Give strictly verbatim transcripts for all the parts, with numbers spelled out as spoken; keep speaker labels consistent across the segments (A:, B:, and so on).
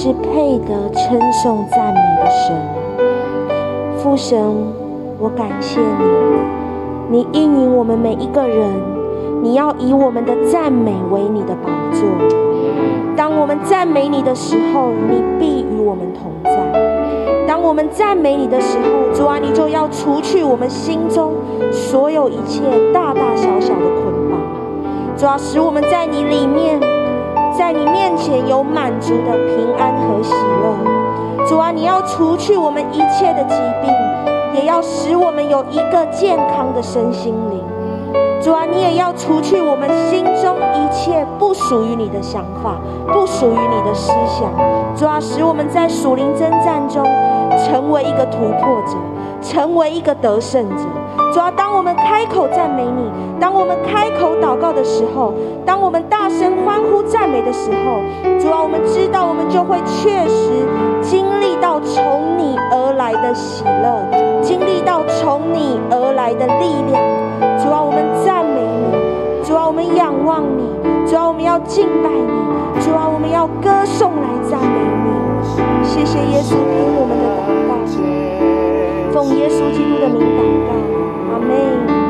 A: 是配得称颂赞美的神。父神，我感谢你，你应允我们每一个人，你要以我们的赞美为你的宝座。当我们赞美你的时候，你必与我们同在。当我们赞美你的时候，主啊，你就要除去我们心中所有一切大大小小的捆绑。主啊，使我们在你里面，在你面前有满足的平安和喜乐。主啊，你要除去我们一切的疾病，也要使我们有一个健康的身心灵。主啊，你也要除去我们心中一切不属于你的想法，不属于你的思想。主啊，使我们在属灵征战中成为一个突破者，成为一个得胜者。主啊，当我们开口赞美你，当我们开口祷告的时候，当我们大声欢呼赞美的时候，主啊，我们知道我们就会确实经历到从你而来的喜乐，经历到从你而来的力量。主啊，我们赞美你，主啊，我们仰望你，主啊，我们要敬拜你，主啊，我们要歌颂来赞美你。谢谢耶稣听我们的祷告，奉耶稣基督的名祷告，阿们。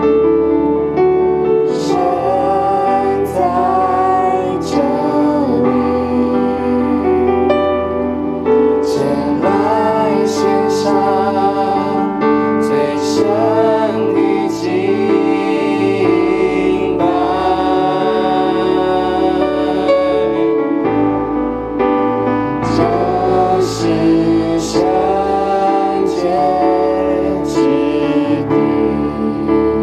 B: 圣洁之地。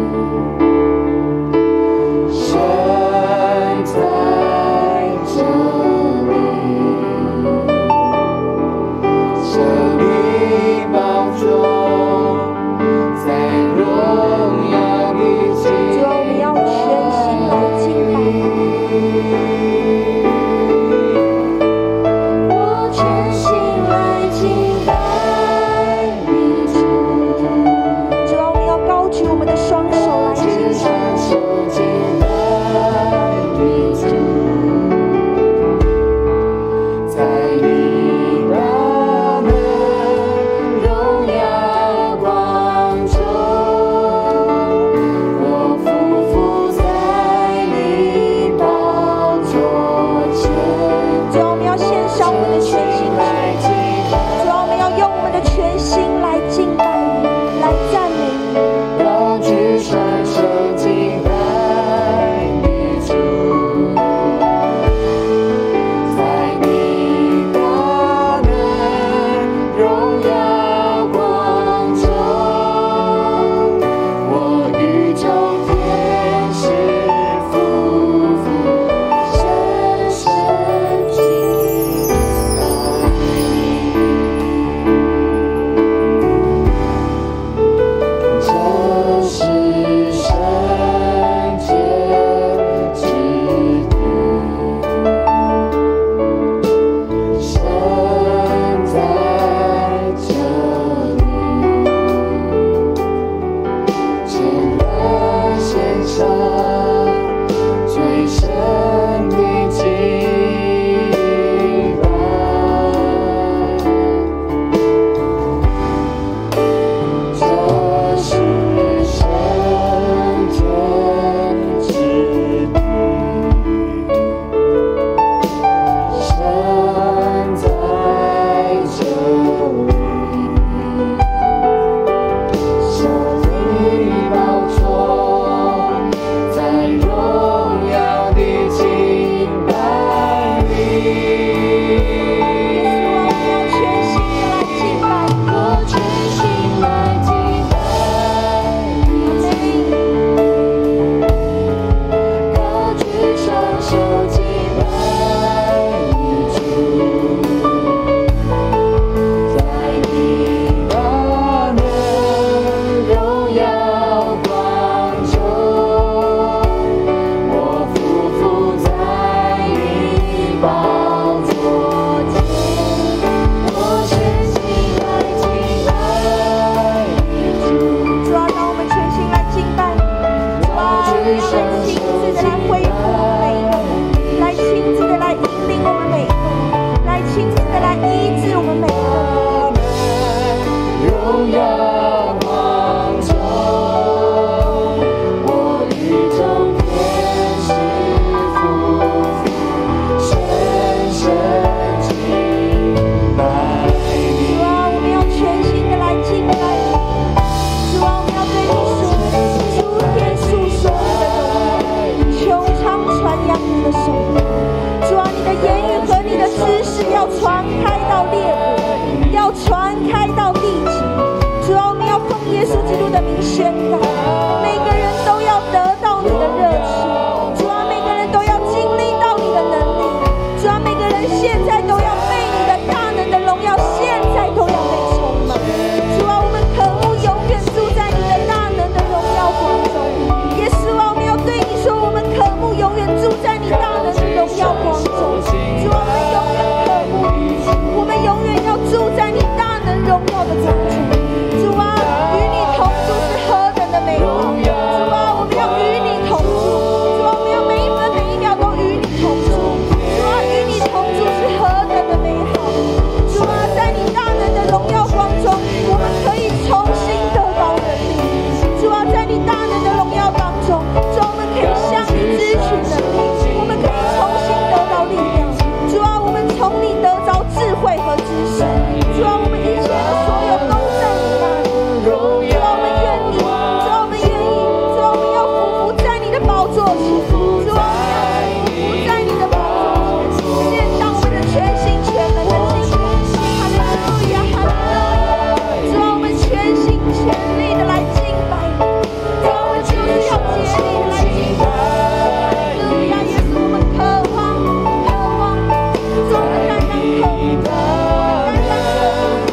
A: 要传开到列国，要传开到地极。主啊，我们要奉耶稣基督的名宣告，每个人都要得到你的热情。主啊，每个人都要经历到你的能力。主啊，每个人现在都要被你的大能的荣耀，现在都要被充满。主啊，我们渴慕永远住在你的大能的荣耀光中。耶稣啊，我们要对你说，我们渴慕永远住在你大能的荣耀光中。主啊，我们永远渴慕你，我们永远要住在你大能荣耀的光中。主啊，与你同住是何等的美好！主啊，我们要与你同住。主啊，我们要每一分每一秒都与你同住。主啊，与你同住是何等的美好！主啊，在你大能的荣耀光中，我们可以重新得到能力。主啊，在你大能的荣耀当中，主啊，我们可以向你支取能力，我们可以重新得到力量。主啊，我们从你得着智慧和知识。主啊，我们一切的所有都在你那里。主啊，我们愿意，主啊，我们愿意，主啊，我们要匍匐在你的宝座前。主啊，我们要匍匐在你的宝座前，献上我们的全心全人的心。哈利路亚，哈利路亚！主啊，我们全心全力的来敬拜你。主啊，我们就是要竭力的来敬拜你。哈利路亚，耶稣，我们渴望，渴望，主啊，我们单单渴慕，单单渴慕。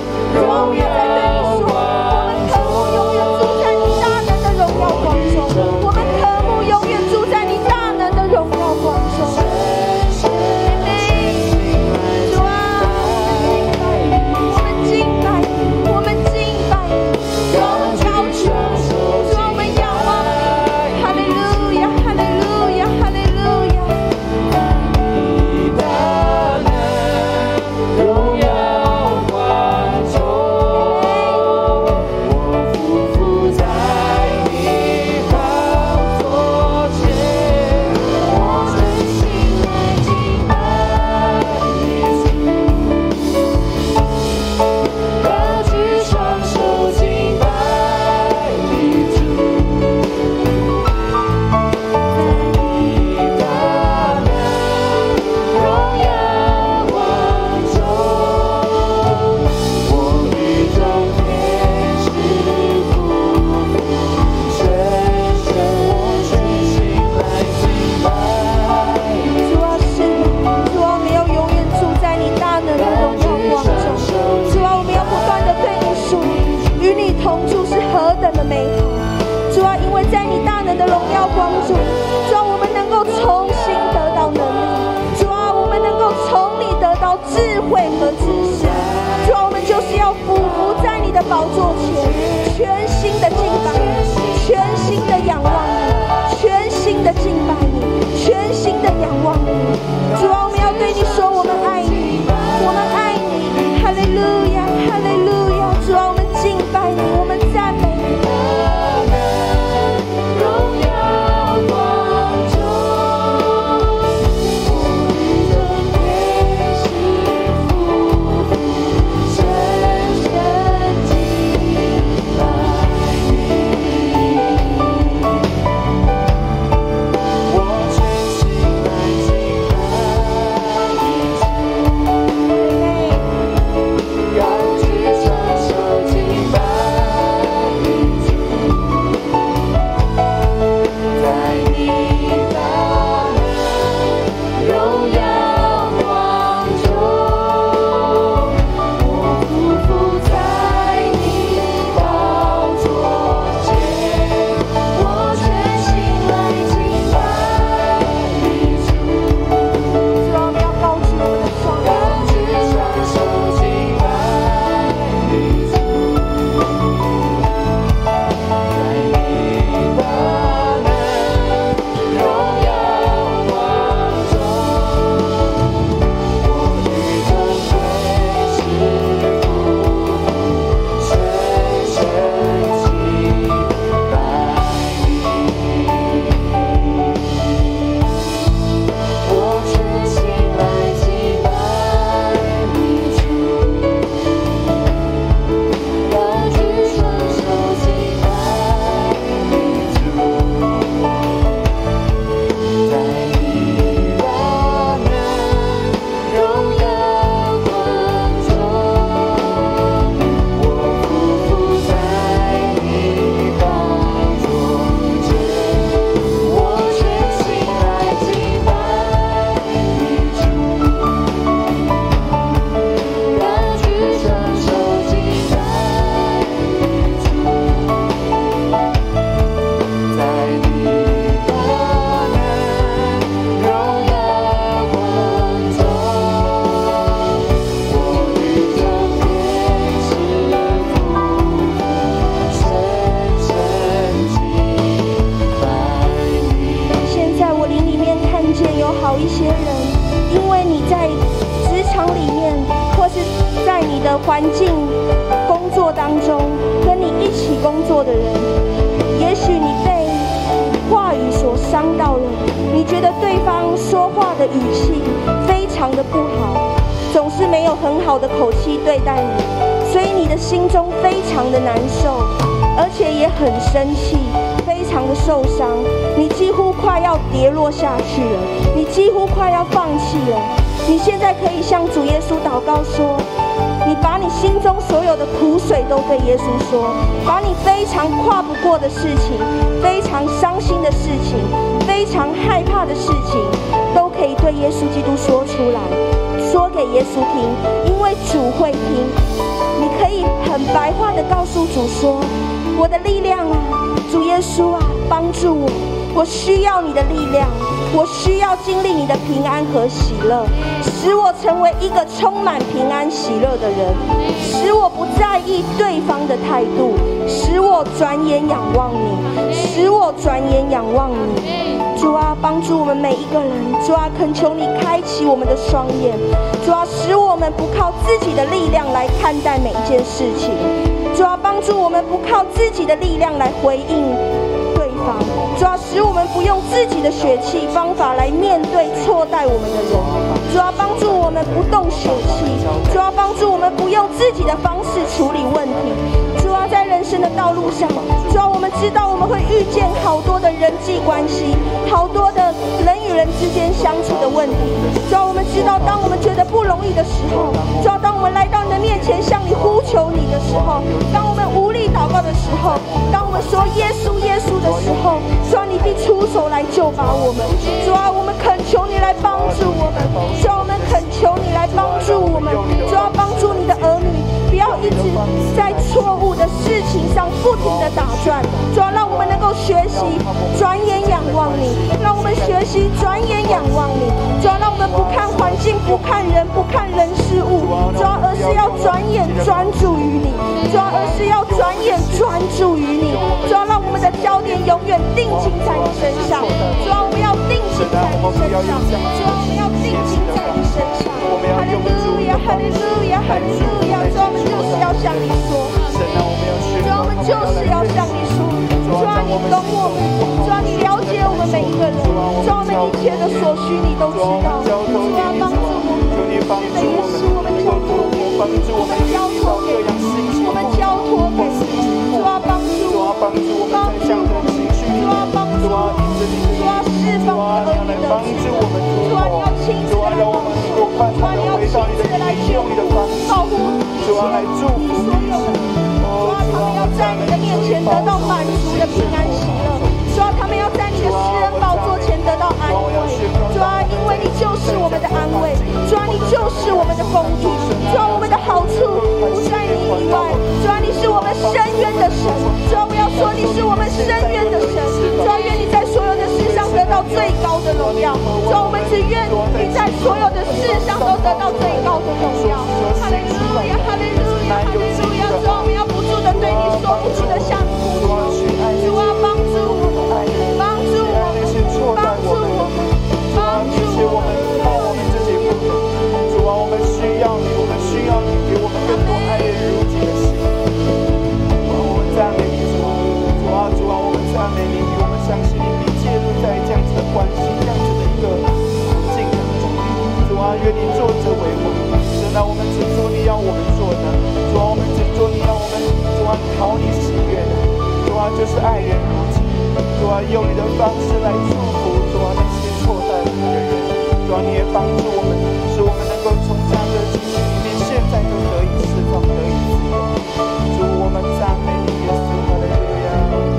A: 你的环境、工作当中，跟你一起工作的人，也许你被话语所伤到了，你觉得对方说话的语气非常的不好，总是没有很好的口气对待你，所以你的心中非常的难受，而且也很生气，非常的受伤，你几乎快要跌落下去了，你几乎快要放弃了。你现在可以向主耶稣祷告说，你把你心中所有的苦水都对耶稣说，把你非常跨不过的事情，非常伤心的事情，非常害怕的事情，都可以对耶稣基督说出来，说给耶稣听，因为主会听。你可以很白话的告诉主说，我的力量啊，主耶稣啊，帮助我，我需要你的力量，我需要经历你的平安和喜乐，使我成为一个充满平安喜乐的人，使我不在意对方的态度，使我转眼仰望你，使我转眼仰望你。主啊，帮助我们每一个人，主啊，恳求你开启我们的双眼，主啊，使我们不靠自己的力量来看待每一件事情，主啊，帮助我们不靠自己的力量来回应对方，主啊，使我们不用自己的血气方法来面对错待我们的人，主啊，帮助我们不动血气，主啊，帮助我们不用自己的方式处理问题，主啊，在人生的道路上，主啊，我们知道我们会遇见好多的人际关系，好多的人与人之间相处的问题，主啊，我们知道当我们觉得不容易的时候，主啊，当我们来到你的面前向你呼求你的时候，当我们无力祷告的时候，当我们说耶稣耶稣的时候，主啊，你必出手来救拔我们，主啊，我们恳求你来帮助我们，主啊，我们恳求你来帮助我们，主啊，帮助你的儿女不要一直在错误的事情上不停的打转，主啊，让我们能够学习转眼仰望你，让我们学习转眼仰望你，主啊，让我们不看环境，不看人，不看人事物，主啊，而是要转眼专注于你，主啊，而是要转眼专注于你，主啊，让我们的焦点永远定睛在你身上，主啊，我们要定睛在你身上，主啊，我们要定睛在你身上，哈利路亚，哈利路亚，哈利路亚，主啊，我们就是要向你说，主啊，我们就是要向你说，主啊，你懂我们，主啊，你了解我们每一个人，主啊，我们一切的所需你都知道，主啊，帮助我们，是的耶稣，我们交托给你，我们交托给你，我们交托给你，主啊，帮助我们，帮助我们，主啊，帮助我们，主啊，释放你儿女的主，主啊，你要亲自来帮助，主啊，你要亲自来救你，保护一切你所有的，主啊，他们要在你的面前得到满足的平安喜乐，主啊，他们要在你的施恩宝座前得到安慰，主啊，因为你就是我们的安慰，主啊，你就是我们的丰裕，主啊，我们的好处不在你以外，主啊，你是我们深渊的神，主啊，我要说你是我们深渊的神，主啊，愿你在所有的事上得到最高的荣耀，主啊，我们只愿你在所有的事上都得到最高的荣耀，哈利路亚，哈利路亚，哈利路亚，主啊，我们要不住的对你说，不住的向你呼求，主啊，帮助我们，帮助我们，帮助我们，帮助我们，
B: 靠我们自己不能，主啊，我们需要你，我们需要你给我们更多爱人如己的心，主啊，我们赞美你，主啊，主啊，我们赞美你，我们相信你必介入在这样子的关系，这样子的一个环境当中，主啊，愿你作者为王，神啊，我们只做你要我们做的，主啊，我们只做你要我们，主啊，讨你喜悦的，主啊，就是爱人如己，主啊，用你的方式来祝福，主啊，那些错待你的人，主啊，你也帮助我们，使我们能够从这样的情绪里面，现在就得以释放，得以自由。主，我们赞美你，耶稣，哈利路亚。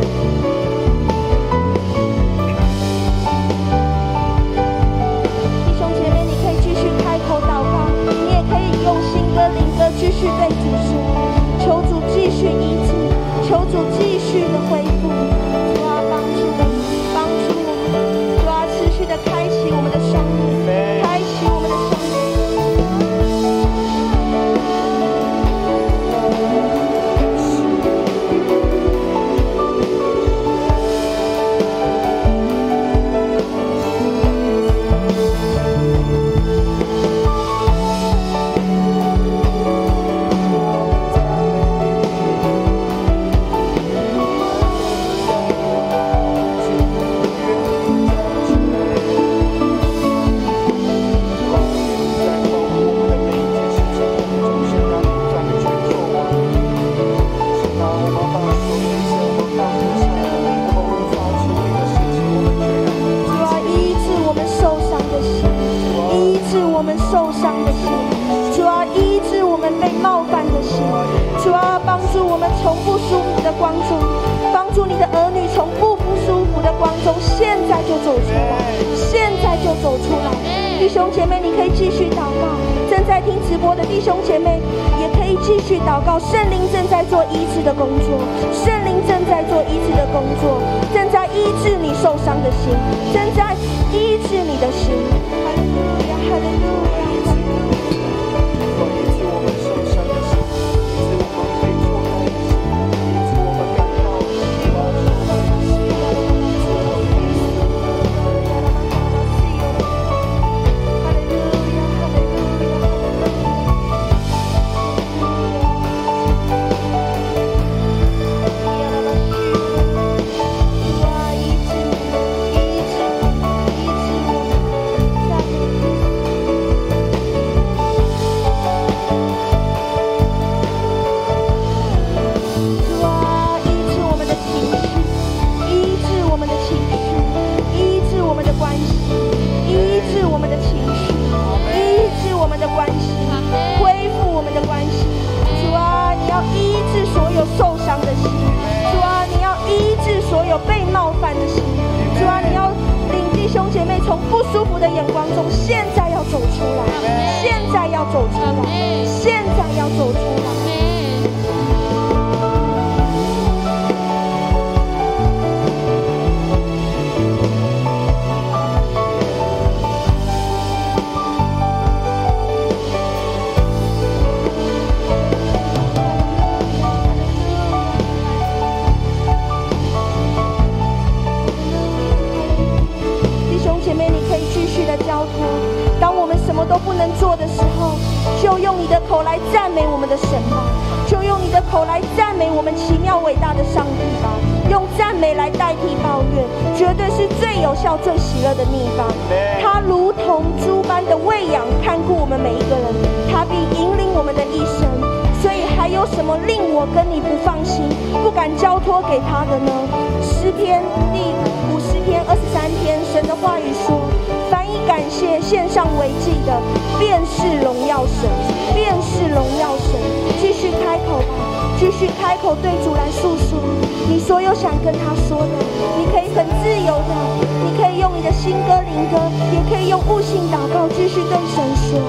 A: 弟兄姐妹，你可以继续开口祷告，你也可以用新歌灵歌继续对主说，求主继续医治，求主继续的恢复，主啊，帮助我们，帮助我们，主啊，持续的开启我们的双眼，开启我们的双眼。 被冒犯的心。主啊，帮助我们从不舒服的光中，帮助你的儿女从不不舒服的光中，现在就走出来，现在就走出来。弟兄姐妹，你可以继续祷告。正在听直播的弟兄姐妹，也可以继续祷告。圣灵正在做医治的工作，圣灵正在做医治的工作，正在医治你受伤的心，正在医治你的心。哈利路亚，哈利路亚。医治我们受伤的心，医治我们被挫败的心，医治我们感到失望的心。被冒犯的心，主啊，你要领弟兄姐妹从不舒服的眼光中，现在要走出来，现在要走出来，现在要走出来。当我们什么都不能做的时候，就用你的口来赞美我们的神吧，就用你的口来赞美我们奇妙伟大的上帝吧。用赞美来代替抱怨，绝对是最有效、最喜乐的秘方。他如同猪般的喂养、看顾我们每一个人，他必引领我们的一生。所以还有什么令我跟你不放心、不敢交托给他的呢？诗篇第五十篇二十三篇，神的话语说：凡以感谢献上为祭的，便是荣耀神，便是荣耀神。继续开口吧，继续开口对主来诉说你所有想跟他说的。你可以很自由的，你可以用你的新歌灵歌，也可以用悟性祷告，继续对神说。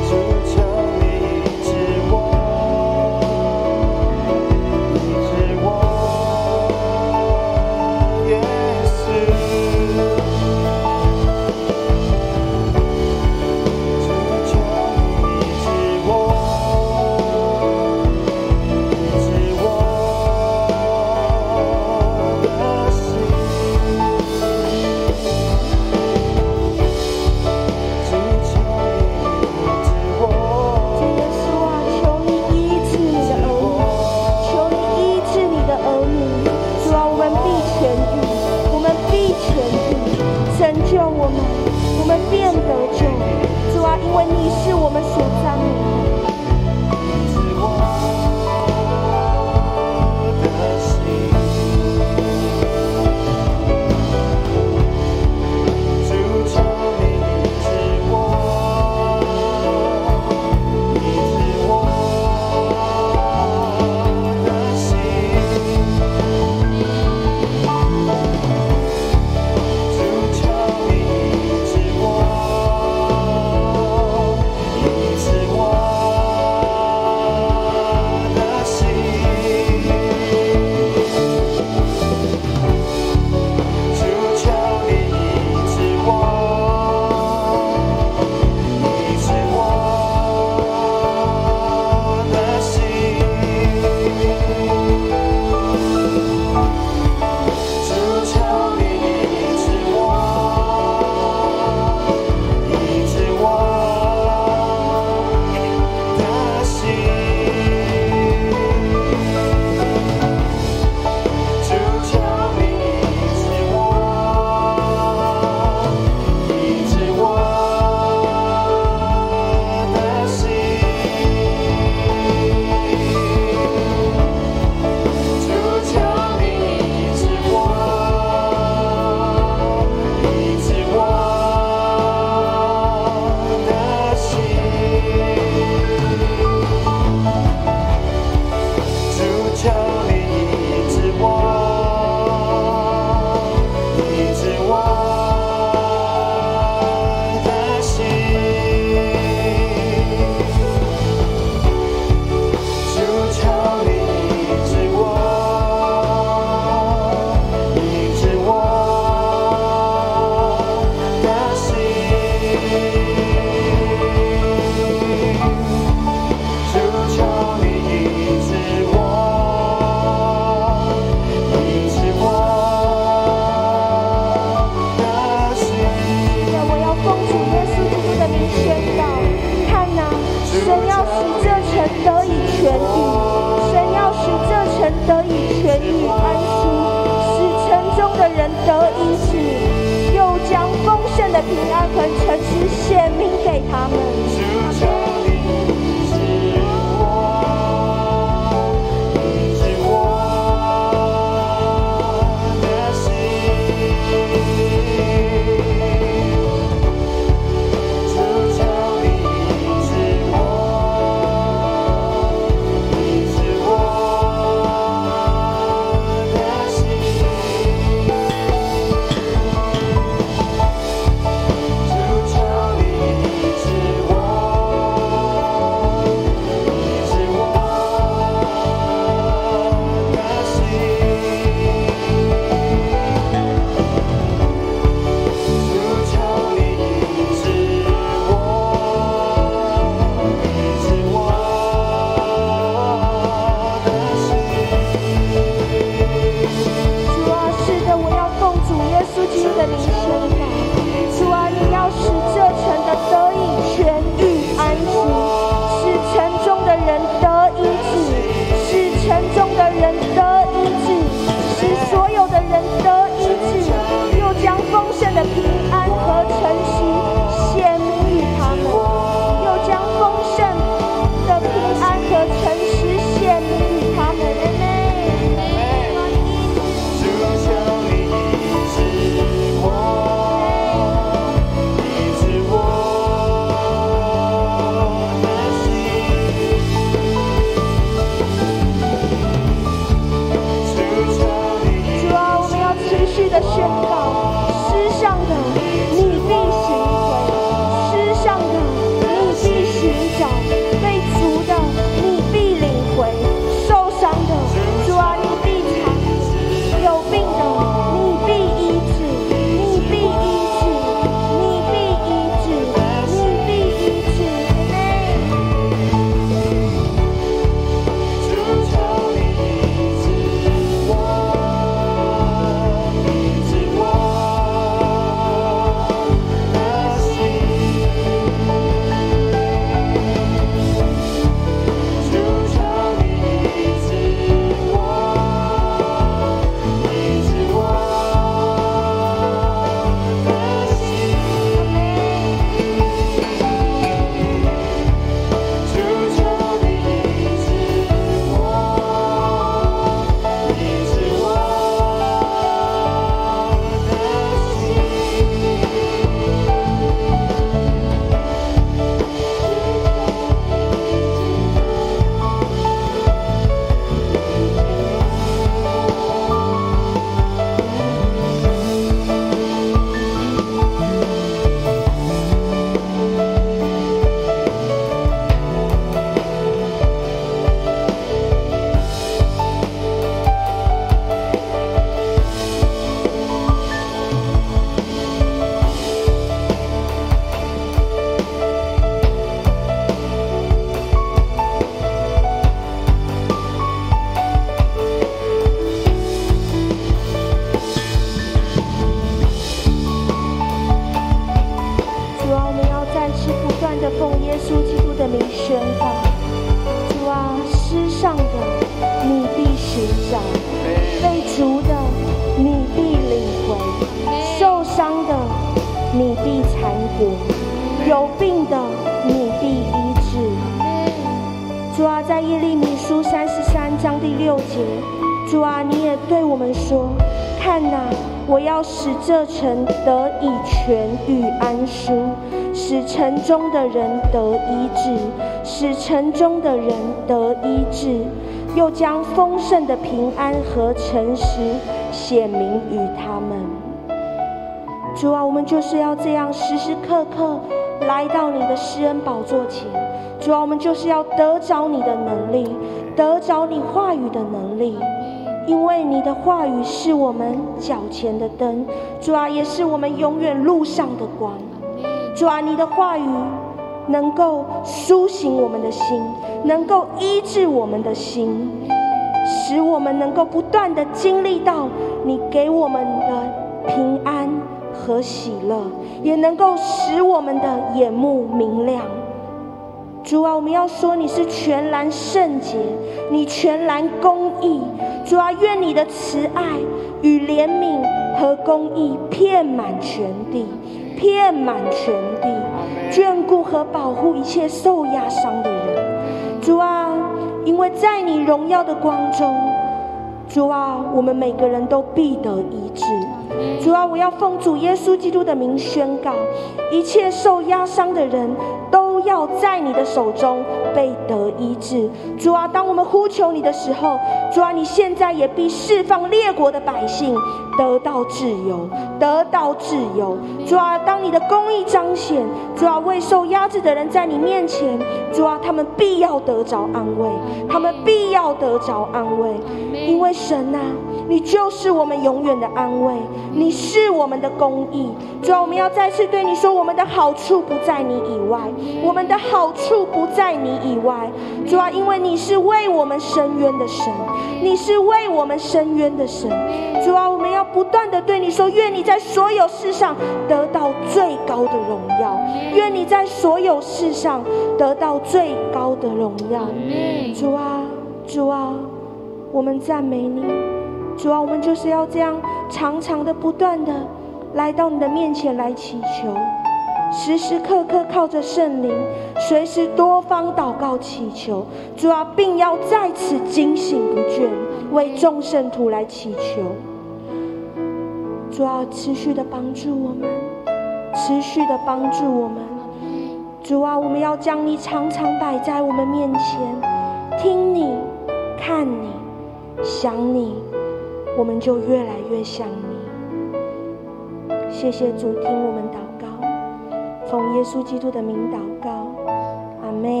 A: 找，被逐的你必领回，受伤的你必缠裹，有病的你必医治。主啊，在耶利米书三十三章第六节，主啊，你也对我们说：看哪，我要使这城得以痊愈安舒，使城中的人得医治，使城中的人得医治，又将丰盛的平安和诚实显明于他们。主啊，我们就是要这样时时刻刻来到你的施恩宝座前。主啊，我们就是要得着你的能力，得着你话语的能力，因为你的话语是我们脚前的灯，主啊，也是我们永远路上的光。主啊，你的话语能够苏醒我们的心，能够医治我们的心，使我们能够不断的经历到你给我们的平安和喜乐，也能够使我们的眼目明亮。主啊，我们要说你是全然圣洁，你全然公义。主啊，愿你的慈爱与怜悯和公义遍满全地，遍满全地，眷顾和保护一切受压伤的人。主啊，因为在你荣耀的光中，主啊，我们每个人都必得医治。主啊，我要奉主耶稣基督的名宣告，一切受压伤的人都要在你的手中被得医治。主啊，当我们呼求你的时候，主啊，你现在也必释放列国的百姓得到自由，得到自由。主啊，当你的公义彰显，主啊，为受压制的人在你面前，主啊，他们必要得着安慰，他们必要得着安慰。因为神啊，你就是我们永远的安慰，你是我们的公义。主啊，我们要再次对你说，我们的好处不在你以外，我们的好处不在你以外。主啊，因为你是为我们伸冤的神，你是为我们伸冤的神。主啊，我们要不断的对你说，愿你在所有事上得到最高的荣耀，愿你在所有事上得到最高的荣耀。主啊，主啊，我们赞美你。主啊，我们就是要这样常常的不断的来到你的面前来祈求，时时刻刻靠着圣灵，随时多方祷告祈求。主啊，并要在此警醒不倦，为众圣徒来祈求。主啊，持续的帮助我们，持续的帮助我们。主啊，我们要将你常常摆在我们面前，听你，看你，想你，我们就越来越像你。谢谢主，听我们祷告，奉耶稣基督的名祷告，阿们。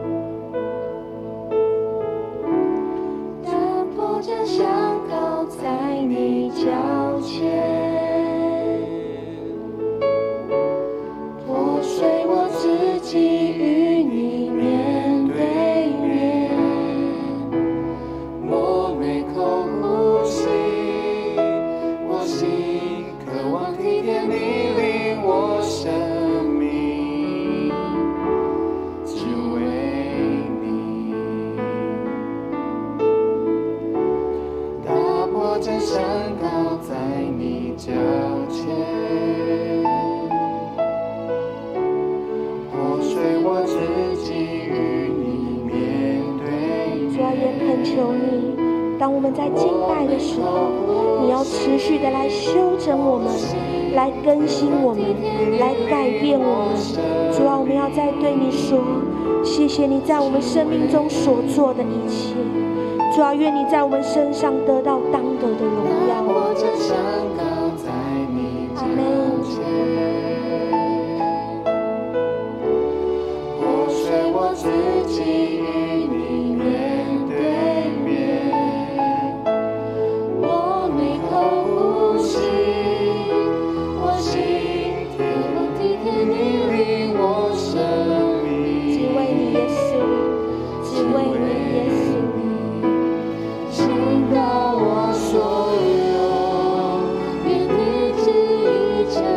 C: 打破这香膏在你脚前，破碎我自己与你面对面，我每口呼吸，我心渴望体贴你领我生命，只为你打破这香膏在你脚前，破碎我自己与你面对面。
A: 主啊，也恳求你，当我们在敬拜的时候，你要持续的来修整我们，来更新我们，来改变我们。主啊，我们要再对你说，谢谢你在我们生命中所做的一切。主啊，愿你在我们身上得到当得的荣耀。阿们。
C: 破碎我自己与你面对面，我每口呼吸，我心渴望体贴你领我生命，
A: 只为你耶稣，只为你耶稣。
C: 倾倒我所有，愿你旨意彰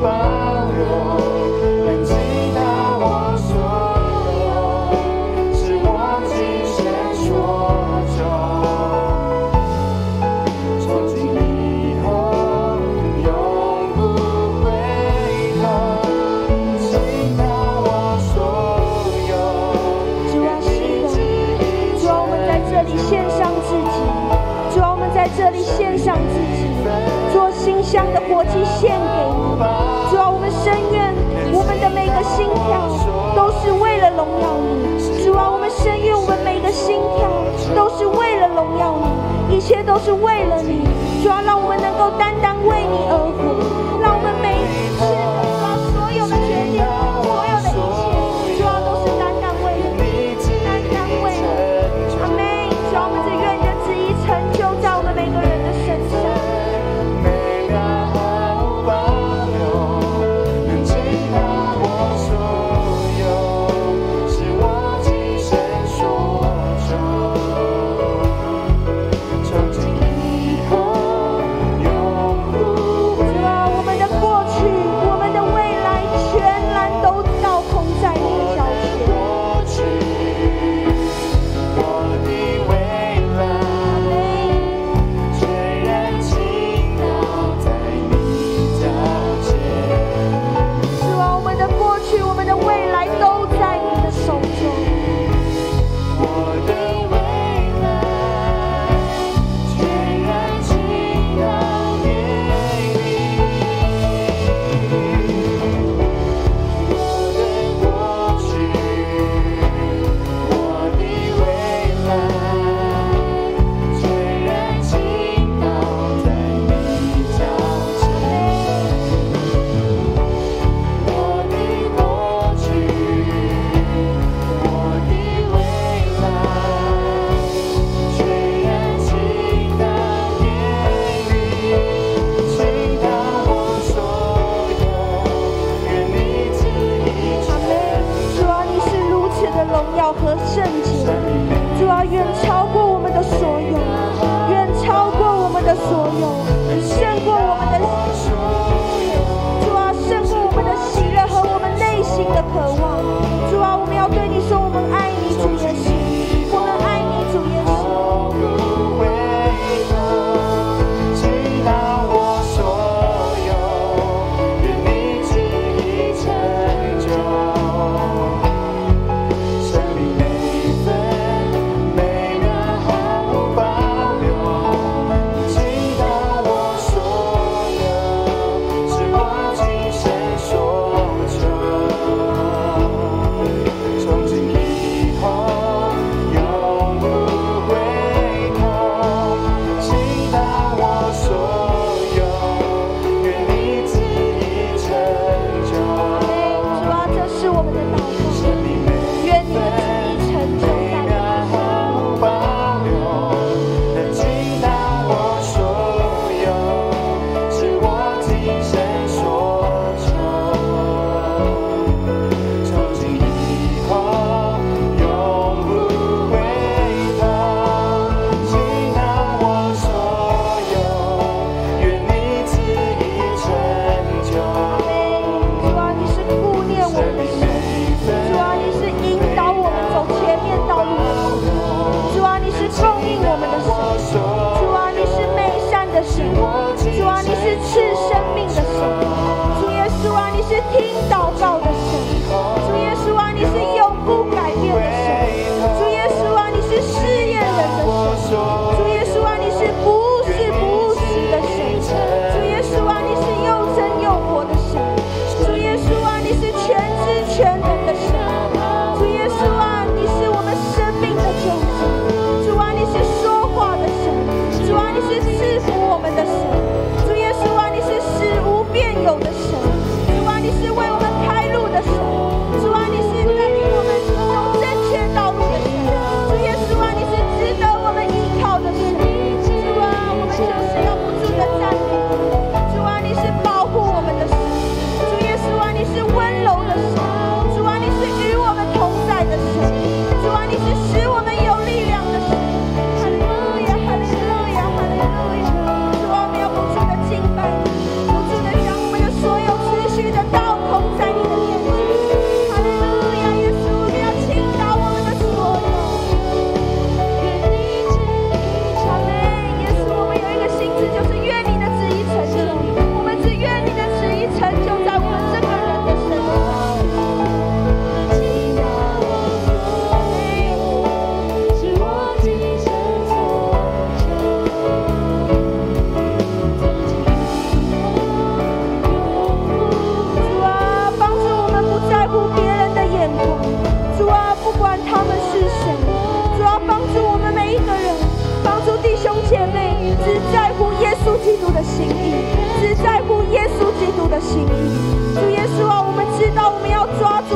C: 保留，能倾倒我所有，是我今生所求。从今以后，永不回头，倾倒我所有。
A: 主啊，是的，主啊，我们在这里献上自己，主啊，我们在这里献上自己，做馨香的火祭献给你。主啊，我们深愿我们的每个心跳都是为了荣耀你。主啊，我们深愿我们每个心跳都是为了荣耀你，一切都是为了你。主啊，让我们能够单单为你而活，让我们每一次主啊所有的决定，所有的一切，主啊都是单单为了你，单单为了你。阿们。主啊，我们只愿你的旨意成就在我们每个人的身上。
C: 每秒毫无保留，能倾倒我所有，是我今生所求。从今以后，永不回头。
A: 主啊，我们的口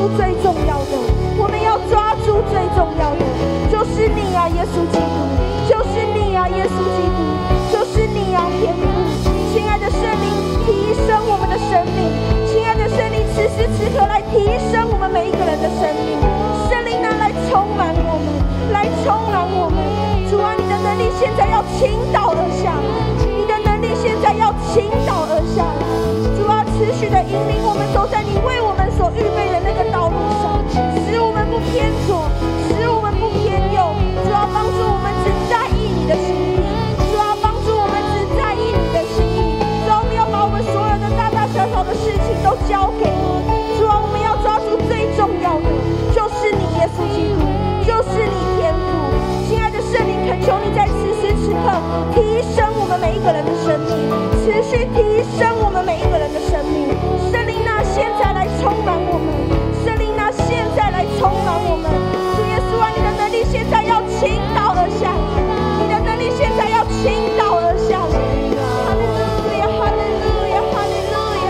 A: 住最重要的，我们要抓住最重要的，就是你啊，耶稣基督，就是你啊，耶稣基督，就是你啊，天父。亲爱的圣灵，提升我们的生命。亲爱的圣灵，此时此刻来提升我们每一个人的生命。圣灵啊，来充满我们，来充满我们。主啊，你的能力现在要倾倒而下来，你的能力现在要倾倒而下来。主啊，持续的引领我们走在你为我们所预备的那个道路上，使我们不偏左，使我们不偏右。主啊，帮助我们只在意你的心意。主啊，帮助我们只在意你的心意。主啊，我们要把我们所有的大大小小的事情都交给你。主啊，我们要抓住最重要的，就是你耶稣基督，就是你天父。亲爱的圣灵，恳求你在此时此刻提升我们每一个人的生命，持续提升我们每一个人的生命。圣灵啊，现在来充满我们，圣灵啊，现在来充满我们。主耶稣啊，你的能力现在要倾倒而下来，你的能力现在要倾倒而下来。哈利路亚，哈利路亚，哈利路亚。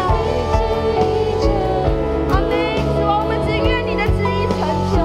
A: 阿门。主啊，我们只愿你的旨意成就。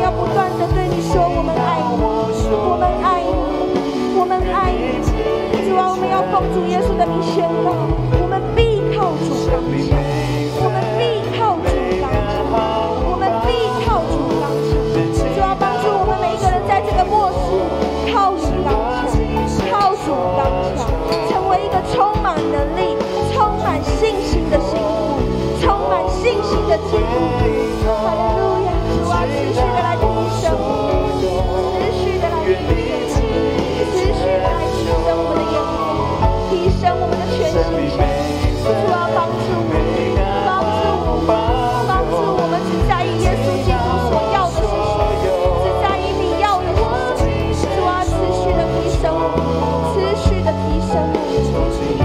A: 主主啊，我们要奉主耶稣的名宣告，我们必靠主刚强，我们必靠主刚强，我们必靠主刚强。主啊，帮助我们每一个人在这个末世靠主刚强，靠主刚强，成为一个充满能力、充满信心的心腹，充满信心的基督徒。哈利路亚！主啊，持续的来提升我们，持续的来提升我们，持续的来提升我们的眼光，提升我们的全心全意。主啊，帮助我们，帮助我们，帮助我们，只在意耶稣基督所要的是什么，只在意你要的是什么。主啊，持续的提升我们，持续的提升我们。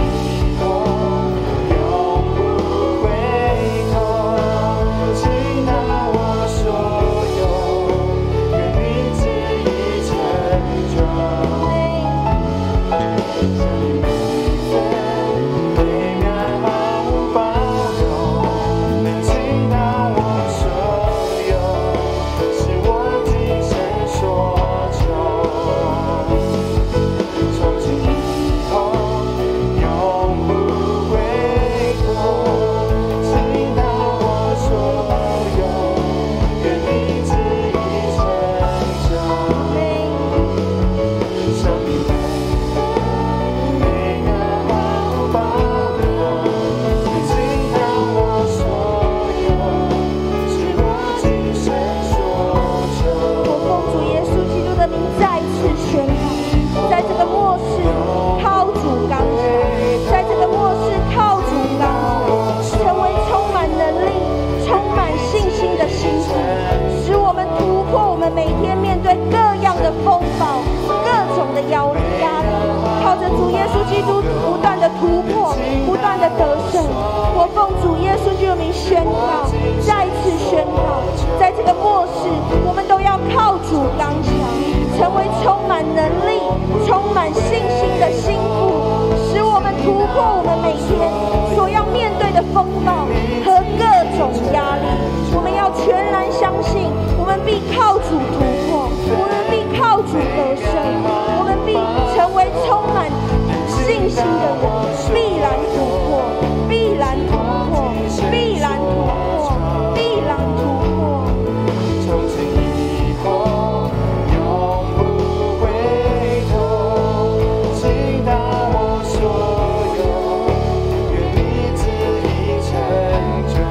A: 每天面对各样的风暴、各种的压力，靠着主耶稣基督不断的突破、不断的得胜。我奉主耶稣基督名宣告，再次宣告，在这个末世，我们都要靠主刚强，成为充满能力、充满信心的心腹，使我们突破我们每天所要面对的风暴和各种压力。我们要全然相信，我们必靠主突破，我们必靠主得胜，我们必成为充满信心的人，必然突破，必然突破，必然突破，必然突破。从今以后永不回头，倾倒我所有，愿你旨意成就。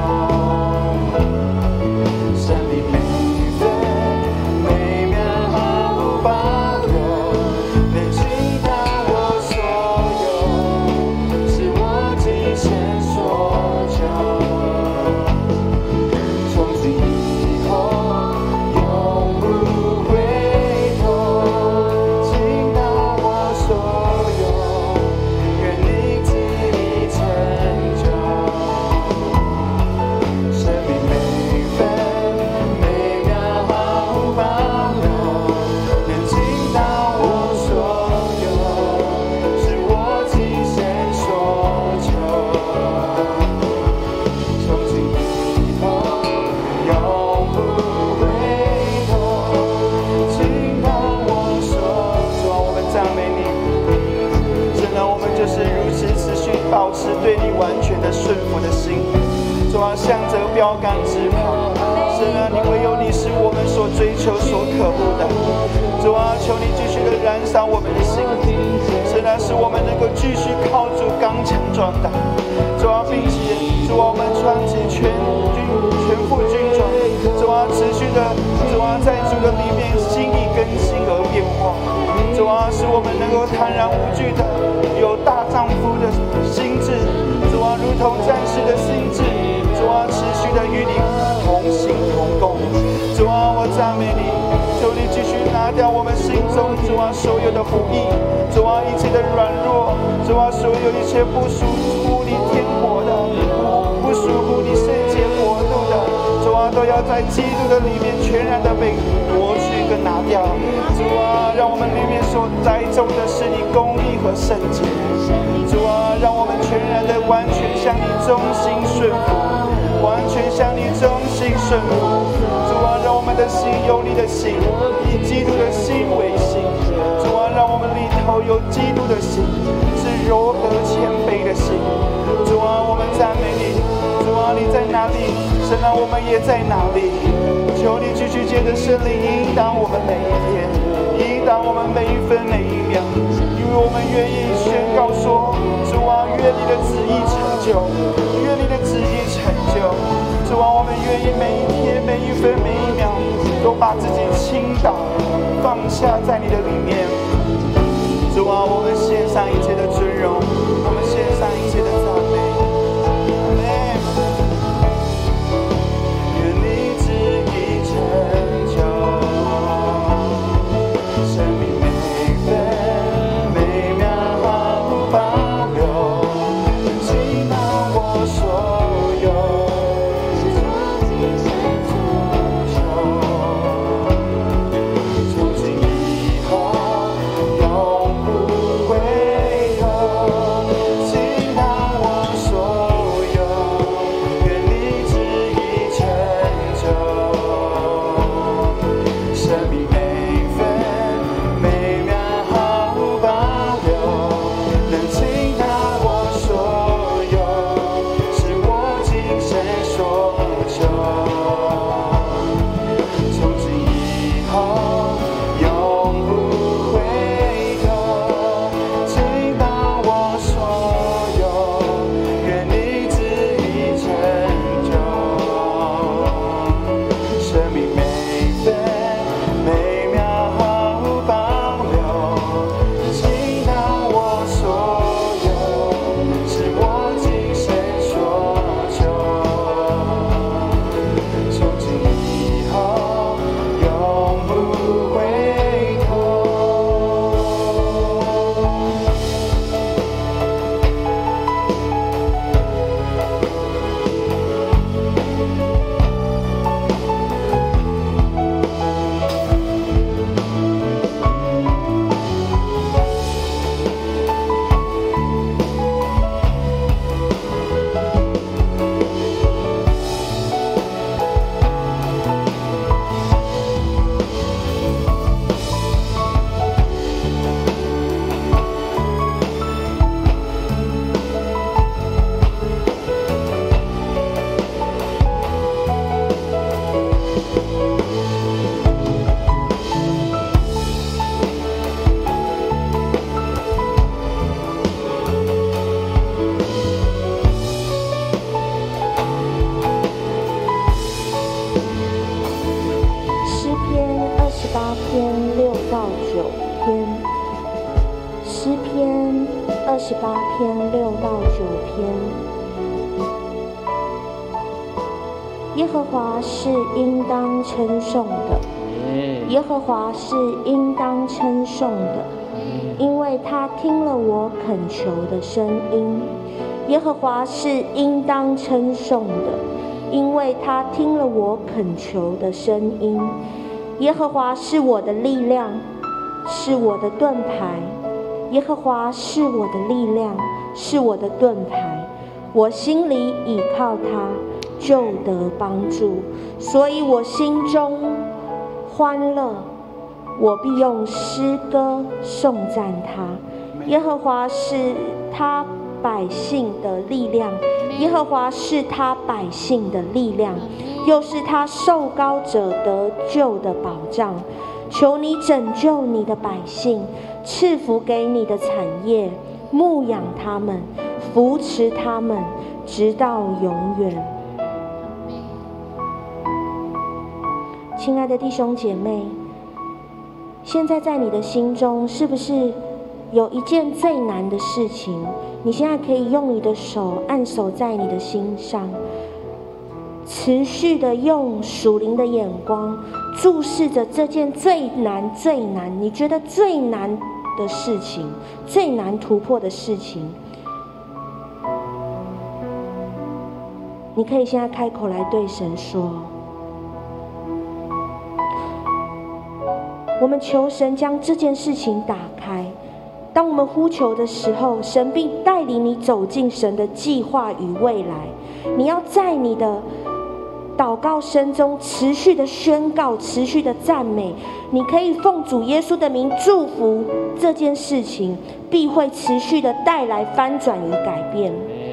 A: 生命每分每秒毫无保留，累积到我所有，是我今生所求。从今以后永不回头，倾倒我所有，愿你旨意成就。生命每分每秒毫无保留，能倾倒我所有，是我今生所求。从今以后永不回头，倾倒我所有。主啊，我们赞美你，神啊，我们就是如此持续保持对你完全的顺服的心。主啊，向着标杆直跑。神啊，你唯有你是我们所追求、所渴慕的。主啊，求你继续的燃烧我们的心。神啊，使我们能够继续靠主刚强壮胆。主啊，并且主啊，我们穿起全军全副军装。主啊，持续的主啊，在主的里面心意更新而变化。主啊，使我们能够坦然无惧的有大丈夫的心智。主啊，如同战士的心智。主啊，持续的与你同行同工。主啊，我赞美你，求你继续拿掉我们心中主啊所有的不义，主啊一切的软弱，主啊所有一切不属乎你天国的，不不属乎你圣洁国度的，主啊都要在基督的里面全然的被夺去跟拿掉。主啊，让我们里面所栽种的是你公义和圣洁。主啊，让我们全然的完全向你忠心顺服，完全向你忠心顺服。主啊，让我们的心有你的心，以基督的心为心。主啊，让我们里头
B: 后有基督的心，是柔和谦卑的心。主啊，我们赞美你。主啊，你在哪里？神啊，我们也在哪里？求你继续借着圣灵引导我们每一天，引导我们每一分每一秒，因为我们愿意宣告说：主啊，愿你的旨意成就，愿你的旨意成就。主啊，我们愿意每一天每一分每一秒都把自己倾倒放下在你的里面。主啊，我们献上一切的尊荣，我们献上一切的赞美。阿们。愿你旨意成就，生命每分每秒毫不保留，倾倒我所有。
A: 十八篇六到九篇，耶和华是应当称颂的，耶和华是应当称颂的，因为他听了我恳求的声音。耶和华是应当称颂的，因为他听了我恳求的声音。耶和华是我的力量，是我的盾牌。耶和华是我的力量，是我的盾牌，我心里倚靠他，就得帮助，所以我心中欢乐，我必用诗歌颂赞他。耶和华是他百姓的力量，耶和华是他百姓的力量，又是他受膏者得救的保障。求你拯救你的百姓，赐福给你的产业，牧养他们，扶持他们，直到永远。亲爱的弟兄姐妹，现在在你的心中，是不是有一件最难的事情？你现在可以用你的手按手在你的心上，持续的用属灵的眼光注视着这件最难最难你觉得最难的事情，最难突破的事情。你可以现在开口来对神说，我们求神将这件事情打开。当我们呼求的时候，神必带领你走进神的计划与未来。你要在你的祷告声中持续的宣告，持续的赞美。你可以奉主耶稣的名祝福这件事情，必会持续的带来翻转与改变。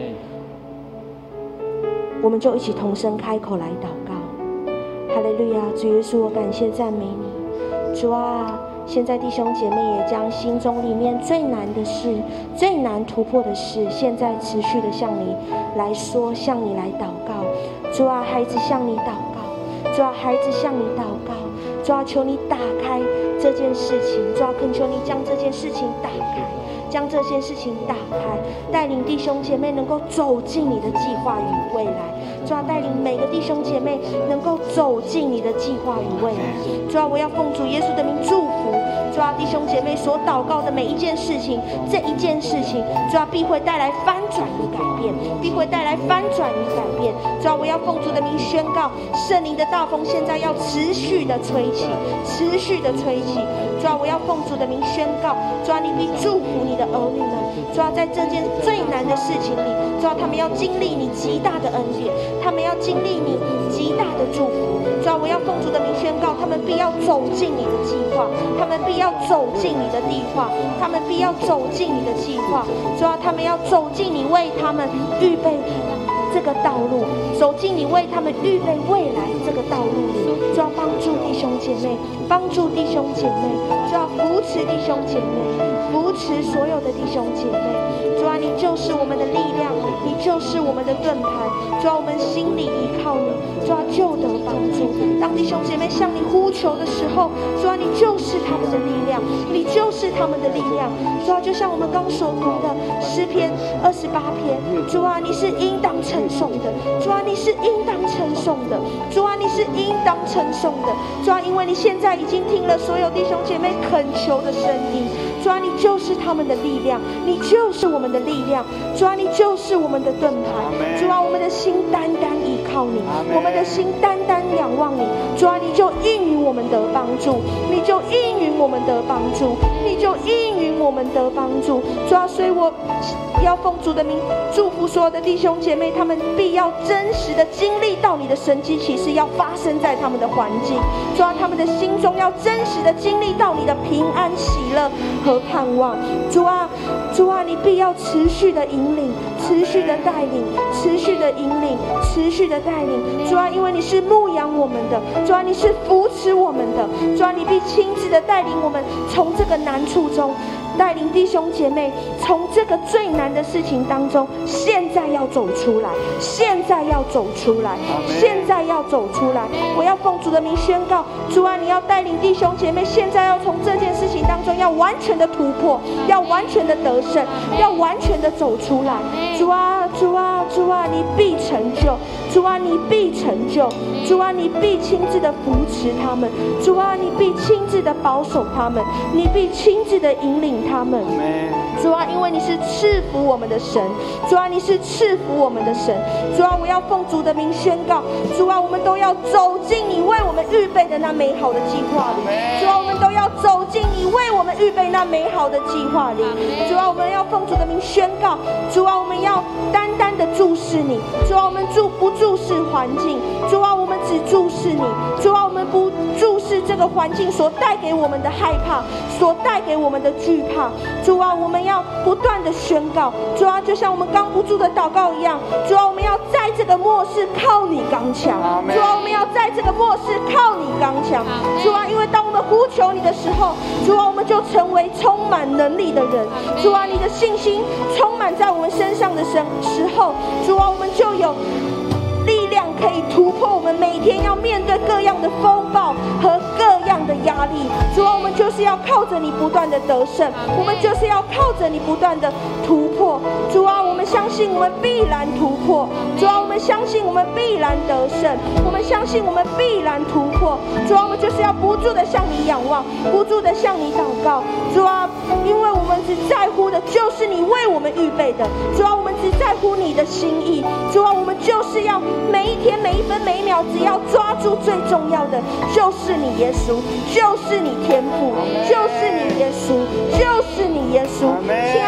A: 我们就一起同声开口来祷告。哈利路亚！主耶稣，我感谢赞美你。主啊，现在弟兄姐妹也将心中里面最难的事、最难突破的事，现在持续的向你来说，向你来祷告。主啊，孩子向你祷告。主啊，孩子向你祷告。主啊，求你打开这件事情。主啊，恳求你将这件事情打开，将这件事情打开，带领弟兄姐妹能够走进你的计划与未来。主啊，带领每个弟兄姐妹能够走进你的计划与未来。主啊，我要奉主耶稣的名祝福。主啊，弟兄姐妹所祷告的每一件事情，这一件事情，主啊，必会带来翻转与改变，必会带来翻转与改变。主啊，我要奉主的名宣告，圣灵的大风现在要持续的吹起，持续的吹起。主啊，我要奉主的名宣告，主啊，你必祝福你的儿女们。主啊，在这件最难的事情里，主啊，他们要经历你极大的恩典，他们要经历你极大的祝福。主啊，我要奉主的名宣告，他们必要走进你的计划，他们必要走进你的计划，他们必要走进你的计划。主啊，他们要走进你为他们预备这个道路，走进你为他们预备未来这个道路里。主要帮助弟兄姐妹，帮助弟兄姐妹，主要扶持弟兄姐妹，扶持所有的弟兄姐妹。主啊，你就是我们的力量，你就是我们的盾牌。主啊，我们心里依靠你，主啊，就得帮助。当弟兄姐妹向你呼求的时候，主啊，你就是他们的力量，你就是他们的力量。主啊，就像我们刚所读的诗篇二十八篇，主啊，你是应当称颂的，主啊，你是应当称颂的，主啊，你是应当称颂的。主啊，因为你现在已经听了所有弟兄姐妹恳求的声音，主啊，你就是他们的力量，你就是我们的力量。主啊，你就是我们的盾牌。主啊，我们的心单单依靠你，我们的心单单仰望你。主啊，你就应允我们得帮助，你就应允我们得帮助，你就应允我们得帮助。主啊，所以我要奉主的名祝福所有的弟兄姐妹，他们必要真实的经历到你的神迹奇事要发生在他们的环境。主啊，他们的心中要真实的经历到你的平安喜乐和盼望。主啊，主啊，你必要持续的引领，持续的带领，持续的引领，持续的带领。主啊，因为你是牧养我们的，主啊，你是扶持我们的。主啊，你必亲自的带领我们从这个难处中，带领弟兄姐妹从这个最难的事情当中，现在要走出来，现在要走出来，现在要走出来。我要奉主的名宣告，主啊，你要带领弟兄姐妹，现在要从这件事情当中要完全的突破，要完全的得胜，要完全的走出来。主啊，主啊，主啊，你必成就，主啊，你必成就，主啊，你必亲自的扶持他们，主啊，你必亲自的保守他们，你必亲自的引领他们。主啊，因为你是赐福我们的神，主啊，你是赐福我们的神。主啊，我要奉主的名宣告，主啊，我们都要走进你为我们预备的那美好的计划里。主啊，我们都要走进你为我们预备那美好的计划里。主啊，我们要奉主的名宣告，主啊，我们要单单的注视你。主啊，我们注不注视环境？主啊，我们只注视你。主啊，我们不注视这个环境所带给我们的害怕，所带给我们的惧怕。主啊，我们要不断的宣告。主啊，就像我们刚不住的祷告一样，主啊，我们要在这个末世靠你刚强。主啊，我们要在这个末世靠你刚强。主啊，因为当我们呼求你的时候，主啊，我们就成为充满能力的人。主啊，你的信心充满在我们身上的时候，主啊，我们就有力量可以突破我们每天要面对各样的风暴和各样的压力。主啊，我们就是要靠着你不断的得胜，我们就是要靠着你不断的突破。主啊，我们相信我们必然突破。主啊，我们相信我们必然得胜，我们相信我们必然突破。主啊，我们就是要不住的向你仰望，不住的向你祷告。主啊，因为我们只在乎的就是你为我们预备的。主啊，我们只在乎你的心意。主啊，我们就是要每一天每一分每一秒，只要抓住最重要的，就是你耶稣，就是你天父，就是你耶稣，就是你耶稣。亲爱的圣灵，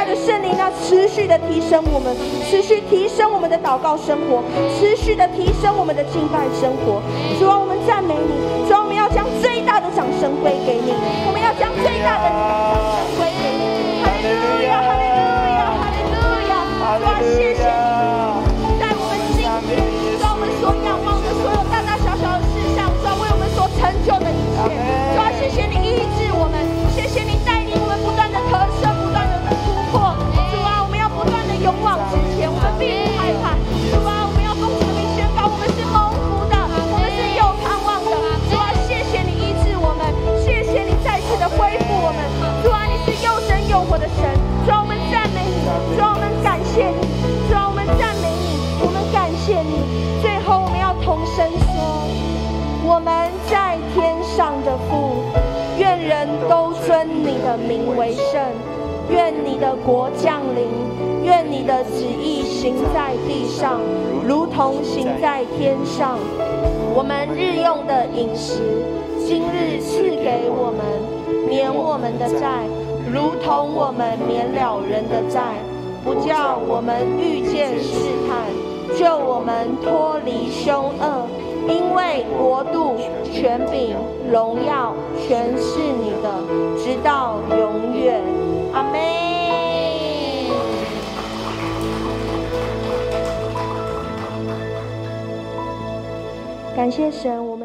A: 灵要持续的提升我们，持续提升我们的祷告生活，持续的提升我们的敬拜生活。主啊，我们赞美你，主啊，我们要将最大的掌声归给你，我们要将最大的掌声归给你。哈利路亚，哈利路亚，哈利路亚！主啊，谢谢你，在我们心里，主啊，我们所仰望的所有大大小小的事项，主啊，为我们所成就的一切，主啊，谢谢你医治我们，谢谢你带领我们不断的得胜，不断的突破。主啊，我们要不断的勇往直前，我们并不害怕。主啊，我们要奉主的名宣告，我们是蒙福的，我们是有盼望的。主啊，谢谢你医治我们，谢谢你再次的恢复我们。主啊，你是又真又活的神。主啊，我们赞美你，主啊，我们感谢你，主啊，我们赞美你，我们感谢你。最后，我们要同声说：我们在天上的父，愿人都尊你的名为圣，愿你的国降临，愿你的旨意行在地上，如同行在天上。我们日用的饮食，今日赐给我们，免我们的债，如同我们免了人的债，不叫我们遇见试探，救我们脱离凶恶。因为国度、权柄、荣耀，全是你的，直到永远。阿们。感谢神。我